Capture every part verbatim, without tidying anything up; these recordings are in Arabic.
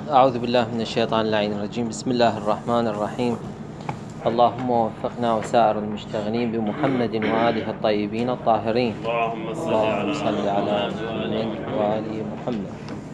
أعوذ بالله من الشيطان اللعين الرجيم. بسم الله الرحمن الرحيم. اللهم وفقنا وسائر المشتغلين بمحمد وآله الطيبين الطاهرين. اللهم صل اللهم صل على على محمد وآل محمد.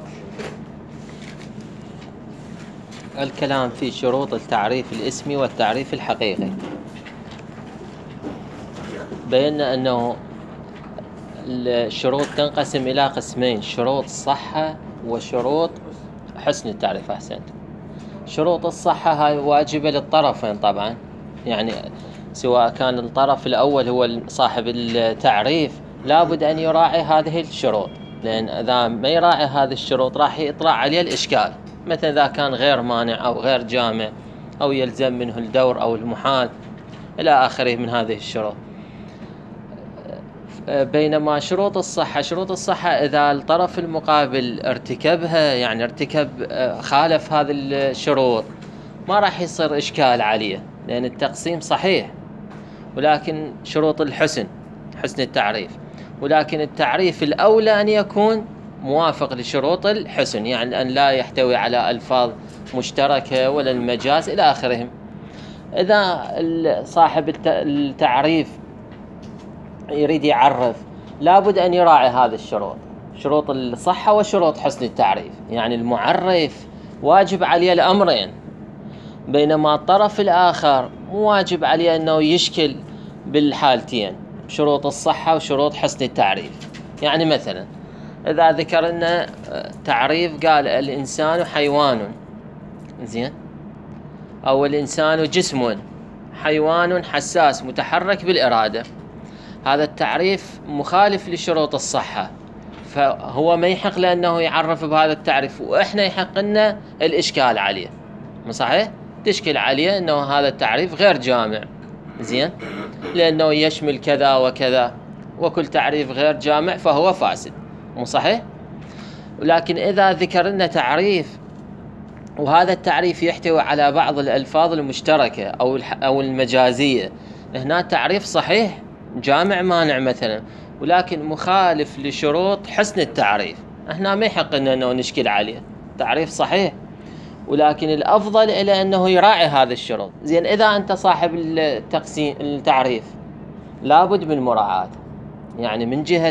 الكلام في شروط التعريف الاسمي والتعريف الحقيقي. بينا أنه الشروط تنقسم إلى قسمين: شروط الصحة وشروط حسن التعريف. أحسنت. شروط الصحة هاي واجبة للطرفين طبعا، يعني سواء كان الطرف الأول هو صاحب التعريف لابد أن يراعي هذه الشروط، لأن إذا ما يراعي هذه الشروط راح يطلع عليه الإشكال، مثلا إذا كان غير مانع أو غير جامع أو يلزم منه الدور أو المحال إلى آخره من هذه الشروط. بينما شروط الصحة شروط الصحة إذا الطرف المقابل ارتكبها، يعني ارتكب خالف هذه الشروط، ما راح يصير إشكال عليه لأن التقسيم صحيح. ولكن شروط الحسن حسن التعريف، ولكن التعريف الأولى أن يكون موافق لشروط الحسن، يعني أن لا يحتوي على ألفاظ مشتركة ولا المجاز إلى آخرهم. إذا صاحب التعريف يريد يعرف لابد أن يراعي هذه الشروط، شروط الصحة وشروط حسن التعريف، يعني المعرف واجب عليه الأمرين، بينما الطرف الآخر مو واجب عليه أنه يشكل بالحالتين، شروط الصحة وشروط حسن التعريف. يعني مثلا إذا ذكرنا تعريف قال الإنسان حيوان، زين، أو الإنسان جسم حيوان حساس متحرك بالإرادة، هذا التعريف مخالف لشروط الصحة، فهو ما يحق لأنه يعرف بهذا التعريف، وإحنا يحق لنا الإشكال عليه. مو صحيح؟ تشكل عليه أنه هذا التعريف غير جامع، زين، لأنه يشمل كذا وكذا، وكل تعريف غير جامع فهو فاسد. مو صحيح؟ ولكن إذا ذكر لنا تعريف وهذا التعريف يحتوي على بعض الألفاظ المشتركة أو أو المجازية، هنا تعريف صحيح جامع مانع مثلا، ولكن مخالف لشروط حسن التعريف، احنا ما يحق انه نشكل عليه، تعريف صحيح، ولكن الافضل الى انه يراعي هذه الشروط. زين، اذا انت صاحب التقسيم التعريف لابد من مراعاة، يعني من جهة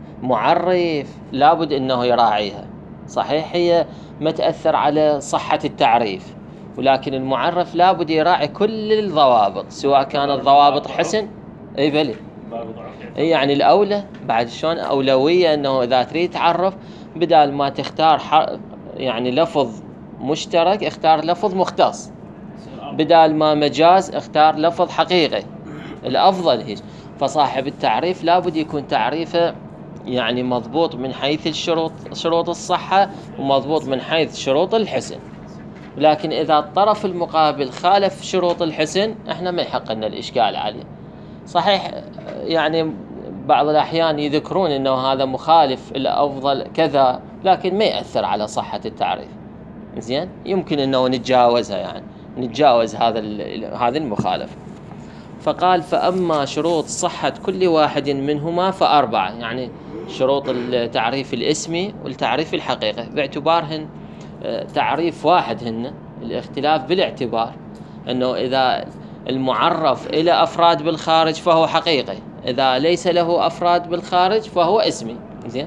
المعرف لابد انه يراعيها. صحيح هي ما تأثر على صحة التعريف، ولكن المعرف لابد يراعي كل الضوابط، سواء كانت ضوابط حسن اي بلي اي، يعني الاولى بعد شلون اولويه انه اذا تريد تعرف بدال ما تختار حر... يعني لفظ مشترك اختار لفظ مختص، بدال ما مجاز اختار لفظ حقيقي، الافضل هيك. فصاحب التعريف لابد يكون تعريفه يعني مضبوط من حيث الشروط شروط الصحه، ومضبوط من حيث شروط الحسن. لكن اذا الطرف المقابل خالف شروط الحسن احنا ما يحق لنا الاشكال عليه. صحيح يعني بعض الأحيان يذكرون أنه هذا مخالف الأفضل كذا، لكن ما يأثر على صحة التعريف. زين، يمكن أنه نتجاوزها، يعني نتجاوز هذا هذا المخالف. فقال: فأما شروط صحة كل واحد منهما فأربعة، يعني شروط التعريف الاسمي والتعريف الحقيقي باعتبارهن تعريف واحد، هن الاختلاف بالاعتبار أنه إذا المعرف إلى أفراد بالخارج فهو حقيقي، إذا ليس له أفراد بالخارج فهو اسمي. زين،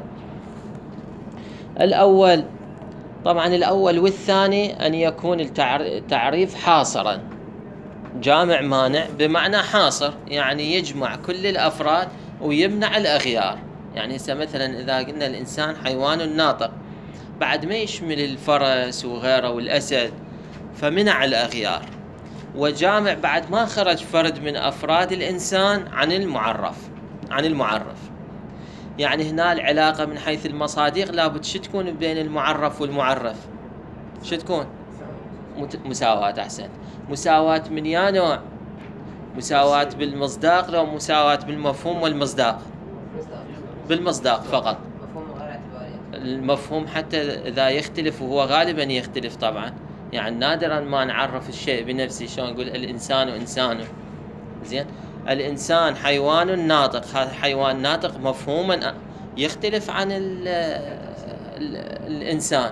الأول طبعا الأول والثاني أن يكون التعريف حاصرا جامع مانع، بمعنى حاصر يعني يجمع كل الأفراد ويمنع الأغيار. يعني مثلا إذا قلنا الإنسان حيوان ناطق، بعد ما يشمل الفرس وغيره والأسد، فمنع الأغيار، وجامع بعد ما خرج فرد من أفراد الإنسان عن المعرف عن المعرف يعني هنا العلاقة من حيث المصادق لابد شو تكون بين المعرف والمعرف؟ شو تكون؟ مساواة. أحسن، مساواة من يا نوع؟ مساواة بالمصداق لو مساواة بالمفهوم والمصداق؟ بالمصداق فقط. المفهوم حتى إذا يختلف، وهو غالبا يختلف طبعا، يعني نادرا ما نعرف الشيء بنفسه، شلون نقول الإنسان إنسانه. زين، الإنسان حيوان ناطق، هذا حيوان ناطق مفهوما يختلف عن ال ال الإنسان،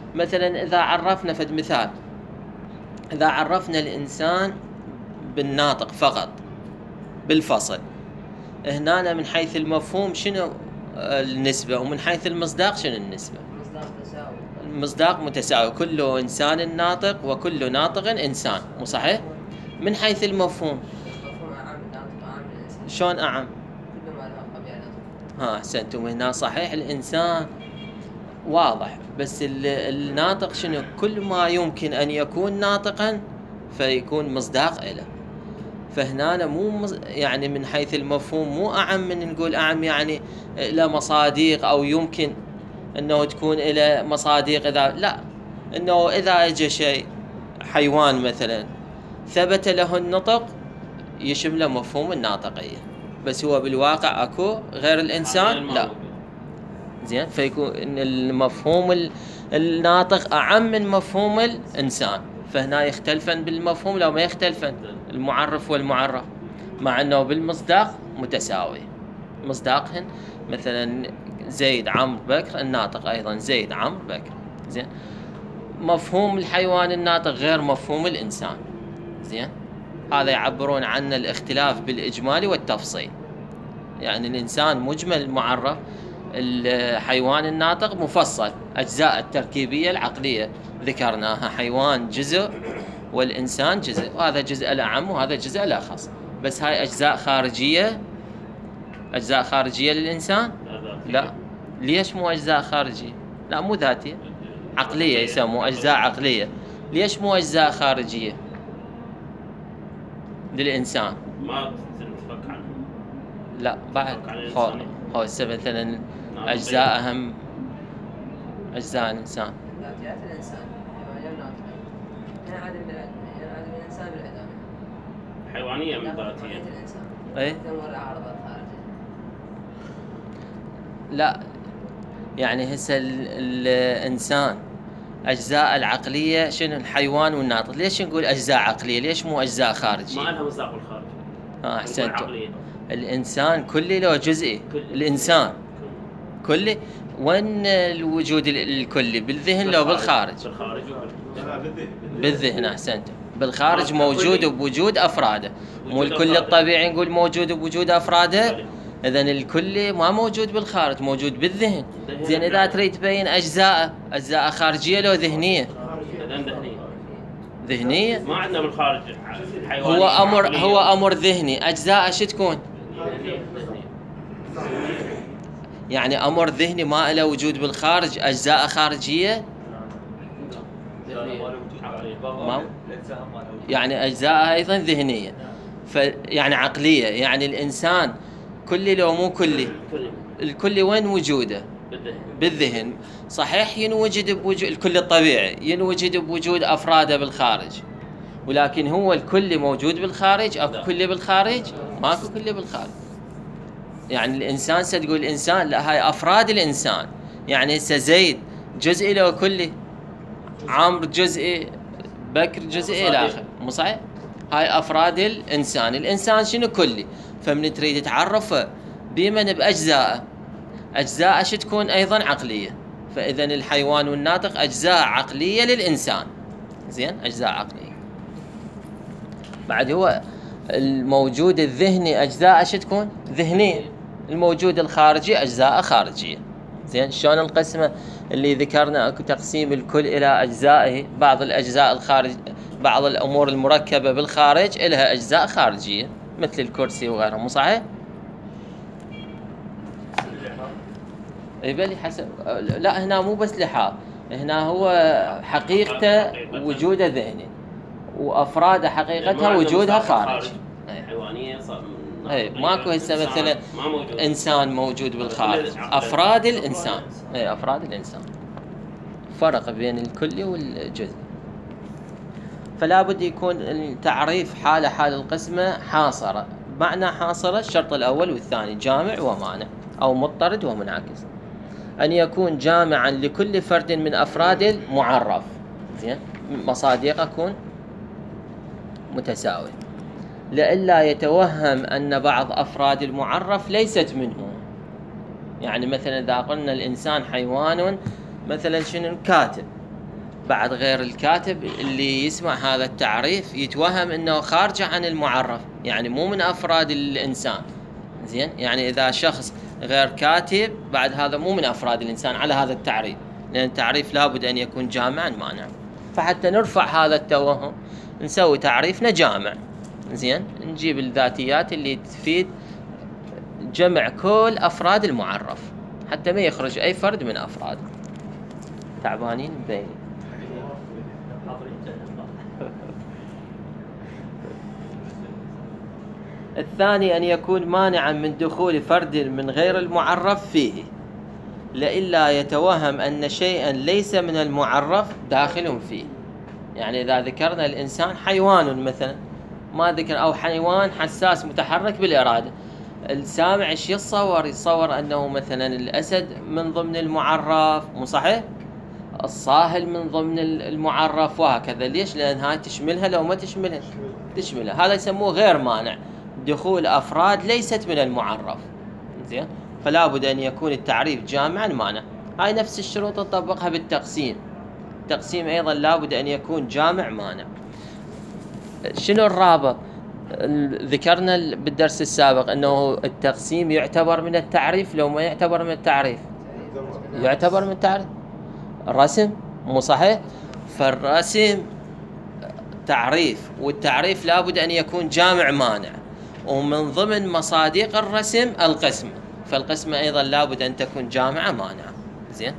مثلا إذا عرفنا فد مثال، إذا عرفنا الإنسان بالناطق فقط بالفصل، هنا من حيث المفهوم شنو النسبة، ومن حيث المصداق شنو النسبة؟ المصداق تساوي. المصداق متساوي، كل إنسان ناطق وكل ناطق إنسان، مو صحيح؟ من حيث المفهوم المفهوم أعم، الناطق أعم من الإنسان. شلون أعم؟ كل ما له طبيعة ناطق. ها أحسنتم. هنا صحيح الإنسان واضح، بس الناطق شنو؟ كل ما يمكن أن يكون ناطقا فيكون مصداق له. فهنا مو يعني من حيث المفهوم مو أعم من نقول أعم يعني له مصادق، أو يمكن أنه تكون له مصادق إذا لا، أنه إذا أجى شيء حيوان مثلا ثبت له النطق يشمل مفهوم الناطقية، بس هو بالواقع أكو غير الإنسان لا. زين، فيكون إن المفهوم الناطق أعم من مفهوم الإنسان، فهنا يختلفن بالمفهوم لو ما يختلفن المعرف والمعرف، مع أنه بالمصداق متساوي. مصداقهن مثلا زيد عمرو بكر، الناطق أيضا زيد عمرو بكر. زين، مفهوم الحيوان الناطق غير مفهوم الإنسان. زين، هذا يعبرون عنه الاختلاف بالإجمال والتفصيل. يعني الإنسان مجمل معرف، الحيوان الناطق مفصل، أجزاء التركيبية العقلية ذكرناها، حيوان جزء والإنسان جزء، وهذا جزء الأعم وهذا جزء الأخص. بس هاي أجزاء خارجية، أجزاء خارجية للإنسان؟ لا. ليش مو أجزاء خارجية؟ لا مو ذاتية، عقلية، يسموه أجزاء عقلية. ليش مو أجزاء خارجية للإنسان؟ ما تنفك عنه. لا بعد خو خو مثلا أجزاء أهم أجزاء الإنسان. ذاتيات الإنسان حيوانية وناطقية. هنا عدم عدم الإنسان بالعدامة. حيوانية من ذاتية. الإنسان. إيه؟ تمر عارضات خارجية. لا، يعني هسه الإنسان أجزاء العقلية شنو؟ الحيوان والناطق. ليش نقول أجزاء عقلية؟ ليش مو أجزاء خارجية؟ ما لها مصداق بالخارج. ها أحسنتم. الإنسان كلي له جزئي. الإنسان كلي. وين الوجود الكلي؟ بالذهن لو بالخارج؟ بالخارج. بالذهن. أحسنتم. بالخارج موجود بوجود أفراده، مو الكل الطبيعي نقول موجود بوجود أفراده. إذن الكلي ما موجود بالخارج، موجود بالذهن. زين، إذا تريد تبين أجزاء، أجزاء خارجية لو ذهنية؟ ذهنية. ذهنية. ما عندنا بالخارج هو أمر هو أمر ذهني، أجزاء شو تكون؟ يعني أمر ذهني ما له وجود بالخارج، أجزاء خارجية؟ ما يعني أجزاء أيضا ذهنية، فيعني عقلية. يعني الإنسان كلي لو مو كلي؟ الكلي وين وجوده؟ بالذهن. صحيح ينوجد بوجود الكل الطبيعي، ينوجد بوجود أفراده بالخارج، ولكن هو الكلي موجود بالخارج؟ أكو كلي بالخارج؟ ماكو كلي بالخارج. يعني الإنسان ستقول الإنسان، لا، هاي أفراد الإنسان. يعني هسه زيد جزئي لو كلي؟ عمرو جزئي، بكر جزئي إلى آخره، مو صحيح؟ هاي أفراد الإنسان. الإنسان شنو؟ كلي. فمن تريد تعرفه بمن بأجزاء، أجزاء شو تكون؟ أيضا عقلية. فإذا الحيوان والناطق أجزاء عقلية للإنسان. زين، أجزاء عقلية. بعد هو الموجود الذهني أجزاء شو تكون؟ ذهنية. الموجود الخارجي أجزاء خارجية. زين، شلون القسمة اللي ذكرنا؟ أكو تقسيم الكل إلى أجزائه، بعض الأجزاء الخارج، بعض الأمور المركبة بالخارج إلها أجزاء خارجية مثل الكرسي وغيره، مو صحيح؟ اي بلي حسب. لا، هنا مو بس لحاظ، هنا هو حقيقته وجوده ذهني، وافراده حقيقتها وجودها خارج. حيوانيه. اي ماكو هسه مثلا انسان موجود بالخارج، افراد الانسان. اي افراد الانسان، فرق بين الكلي والجزء. فلا بد يكون التعريف حاله حال القسمه حاصره. معنى حاصره الشرط الاول والثاني جامع ومانع، او مضطرد ومنعكس. أن يكون جامعا لكل فرد من أفراد المعرف. زين، مصادق أكون متساوي، لئلا يتوهم أن بعض أفراد المعرف ليست منه. يعني مثلا إذا قلنا الإنسان حيوان مثلا شنو؟ كاتب. بعد غير الكاتب اللي يسمع هذا التعريف يتوهم انه خارج عن المعرف، يعني مو من افراد الانسان. زين، يعني اذا شخص غير كاتب بعد هذا مو من افراد الانسان على هذا التعريف، لان التعريف لابد ان يكون جامعا مانعا. فحتى نرفع هذا التوهم نسوي تعريفنا جامع. زين، نجيب الذاتيات اللي تفيد جمع كل افراد المعرف حتى ما يخرج اي فرد من افراده. تعبانين بيني. الثاني أن يكون مانعا من دخول فرد من غير المعرف فيه، لئلا يتوهم أن شيئا ليس من المعرف داخل فيه. يعني إذا ذكرنا الإنسان حيوان مثلا، ما ذكر أو حيوان حساس متحرك بالإرادة، السامع ايش يتصور؟ يتصور أنه مثلا الأسد من ضمن المعرف، مو صحيح؟ الصاهل من ضمن المعرف، وهكذا. ليش؟ لأن هاي تشملها، لو ما تشملها تشملها. هذا يسموه غير مانع، دخول أفراد ليست من المعرف. زين، فلا بد أن يكون التعريف جامعا مانع. هاي نفس الشروط تطبقها بالتقسيم. التقسيم أيضا لا بد أن يكون جامع مانع. شنو الرابط؟ ذكرنا بالدرس السابق أنه التقسيم يعتبر من التعريف، لو ما يعتبر من التعريف يعتبر من التعريف. الرسم، مو صحيح؟ فالرسم تعريف، والتعريف لا بد أن يكون جامع مانع، ومن ضمن مصادق الرسم القسمة، فالقسمة أيضا لا بد أن تكون جامعة مانعة. زين،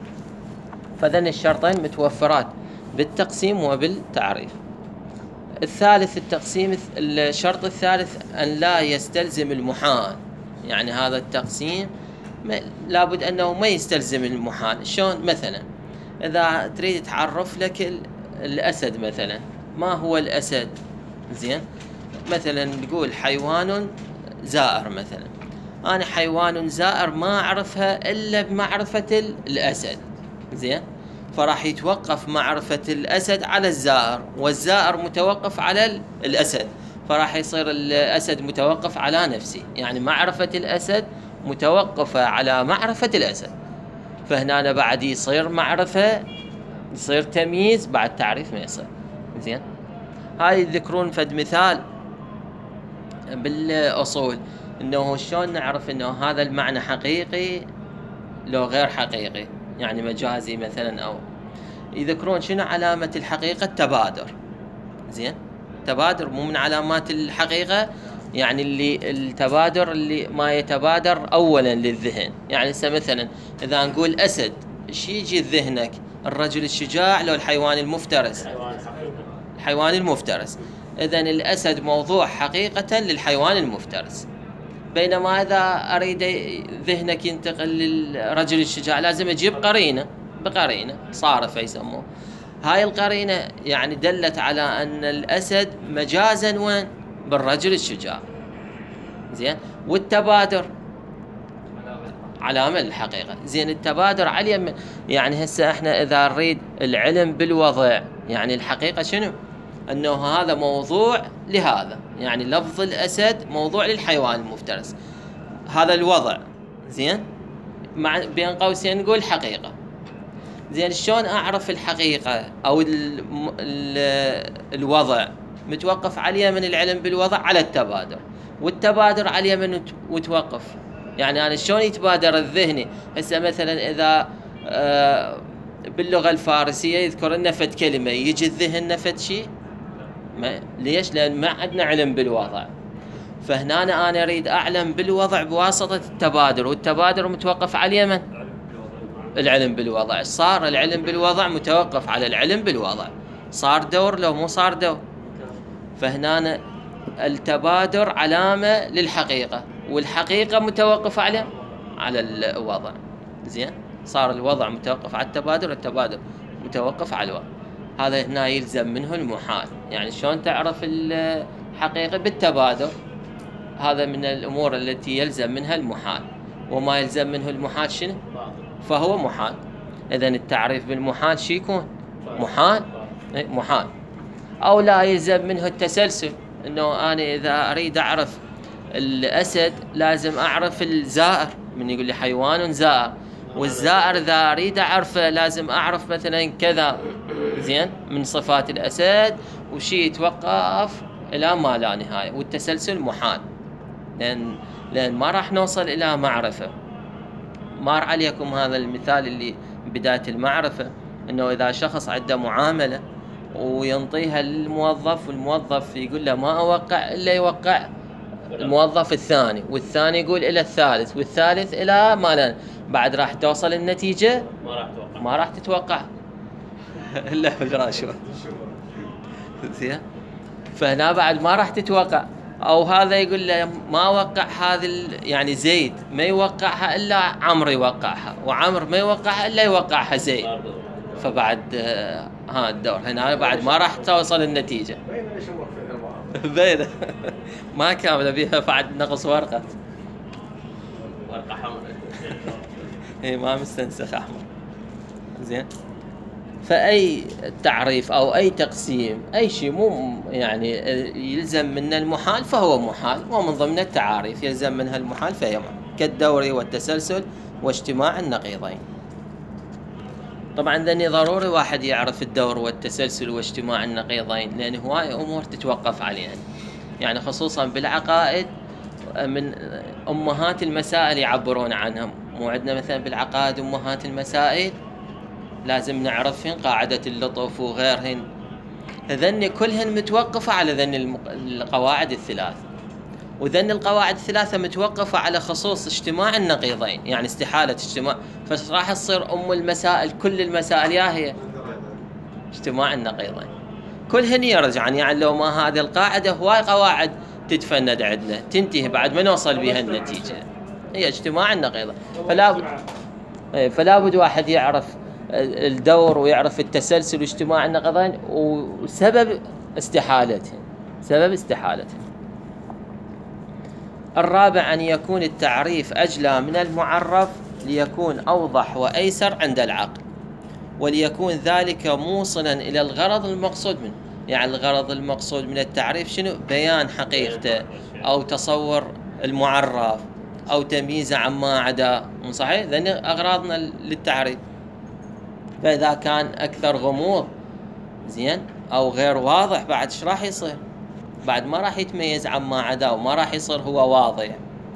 فذن الشرطين متوفرات بالتقسيم وبالتعريف. الثالث التقسيم، الشرط الثالث أن لا يستلزم المحال. يعني هذا التقسيم لا بد أنه ما يستلزم المحال. شلون؟ مثلا إذا تريد تعرف لك الأسد مثلا، ما هو الأسد؟ زين، مثلا نقول حيوان زائر مثلا، أنا حيوان زائر ما أعرفها إلا بمعرفة الأسد. زين، فراح يتوقف معرفة الأسد على الزائر، والزائر متوقف على الأسد، فراح يصير الأسد متوقف على نفسه. يعني معرفة الأسد متوقفة على معرفة الأسد، فهنا بعد يصير معرفة، يصير تمييز، بعد تعريف ما يصير. زين، هاي يذكرون فد مثال بالأصول إنه شلون نعرف إنه هذا المعنى حقيقي لو غير حقيقي، يعني مجازي مثلا. أو يذكرون شنو علامة الحقيقة؟ التبادر. زين، تبادر مو من علامات الحقيقة، يعني اللي التبادر اللي ما يتبادر أولا للذهن. يعني مثلا إذا نقول أسد، ايش يجي ذهنك؟ الرجل الشجاع لو الحيوان المفترس؟ الحيوان المفترس. إذن الأسد موضوع حقيقة للحيوان المفترس. بينما إذا أريد ذهنك ينتقل للرجل الشجاع لازم أجيب قرينة، بقرينة صارفة يسموه. هاي القرينة يعني دلت على أن الأسد مجازا وين؟ بالرجل الشجاع. زين، والتبادر علامة الحقيقة. زين، التبادر على يعني هسه احنا إذا نريد العلم بالوضع، يعني الحقيقة شنو؟ أنه هذا موضوع لهذا، يعني لفظ الأسد موضوع للحيوان المفترس، هذا الوضع. زين، مع بين قوسين نقول حقيقة. زين، شلون أعرف الحقيقة أو ال ال الوضع؟ متوقف عليه من العلم بالوضع على التبادر، والتبادر عليه من متوقف. يعني أنا شلون يتبادر الذهني؟ هسه مثلا إذا آه باللغة الفارسية يذكر لنا فد كلمة، يجي الذهن نفد شيء؟ ليش؟ لأن ما عندنا علم بالوضع. فهنا أنا أريد أعلم بالوضع بواسطة التبادر، والتبادر متوقف عليه من؟ العلم بالوضع. صار العلم بالوضع متوقف على العلم بالوضع، صار دور لو مو صار دور. فهنا التبادر علامة للحقيقة، والحقيقة متوقفة على على الوضع. زين، صار الوضع متوقف على التبادر، والتبادر متوقف على الوضع. هذا هنا يلزم منه المحال. يعني شلون تعرف الحقيقة؟ بالتبادر. هذا من الأمور التي يلزم منها المحال، وما يلزم منه المحال شنو؟ فهو محال. إذن التعريف بالمحال شي يكون؟ محال. محال. أو لا يلزم منه التسلسل، إنه أنا إذا أريد أعرف الأسد لازم أعرف الزائر، من يقول لي حيوان زائر، والزائر إذا أريد أعرفه لازم أعرف مثلا كذا. زين من صفات الأسد، وشي يتوقف إلى ما لا نهاية، والتسلسل محال، لأن لأن ما راح نوصل إلى معرفة. مر عليكم هذا المثال اللي بداية المعرفة، إنه إذا شخص عنده معاملة وينطيها للموظف، والموظف يقول له ما أوقع إلا يوقع الموظف الثاني، والثاني يقول إلى الثالث، والثالث إلى ما لا، بعد راح توصل النتيجة ما راح توقع. ما راح تتوقع إلا بالرشوة. زين، فهنا بعد ما راح تتوقع. أو هذا يقول له ما وقع هذا يعني زيد ما يوقعها إلا عمرو يوقعها، وعمر ما يوقعها إلا يوقعها زيد، فبعد آه ها الدور هنا بعد ما راح توصل النتيجة. بينه ما كاملة بيها بعد نقص ورقة. ورقة حمراء. هي ما مستنسخ أحمر. زين، فأي تعريف أو أي تقسيم أي شيء مو يعني يلزم منه المحال فهو محال، ومن ضمن التعاريف يلزم منها المحال فهي محال، كالدوري والتسلسل واجتماع النقيضين. طبعا ذني ضروري واحد يعرف الدور والتسلسل واجتماع النقيضين، لأن هواي أمور تتوقف عليها، يعني خصوصا بالعقائد من أمهات المسائل يعبرون عنها. مو عندنا مثلا بالعقائد أمهات المسائل لازم نعرفهن، قاعدة اللطف وغيرهن، ذن كلهن متوقفة على ذن القواعد الثلاث، وذن القواعد الثلاثة متوقفة على خصوص اجتماع النقيضين، يعني استحالة اجتماع، فراح تصير أم المسائل كل المسائل يا هي اجتماع النقيضين كلهن يرجعن. يعني لو ما هذه القاعدة هواي قواعد تتفند عندنا تنتهي بعد ما نوصل بها النتيجة، هي اجتماع النقيضين. فلا بد فلا بد واحد يعرف الدور ويعرف التسلسل واجتماع النقيضين وسبب استحالتهم سبب استحالتهم. الرابع أن يكون التعريف أجلى من المعرف ليكون أوضح وأيسر عند العقل، وليكون ذلك موصلا إلى الغرض المقصود منه. يعني الغرض المقصود من التعريف شنو؟ بيان حقيقته أو تصور المعرف أو تمييزه عما عدا. صحيح؟ ذني أغراضنا للتعريف. فإذا كان أكثر غموض زين أو غير واضح بعد إيش راح يصير؟ بعد ما راح يتميز عما عدا وما راح يصير هو واضح.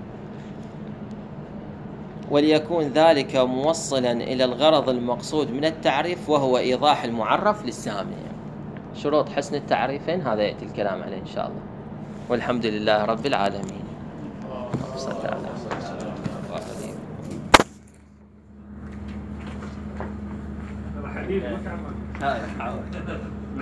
وليكون ذلك موصلا إلى الغرض المقصود من التعريف وهو إيضاح المعرف للسامع. شروط حسن التعريفين هذا يأتي الكلام عليه إن شاء الله، والحمد لله رب العالمين. صلى الله عليه وسلم.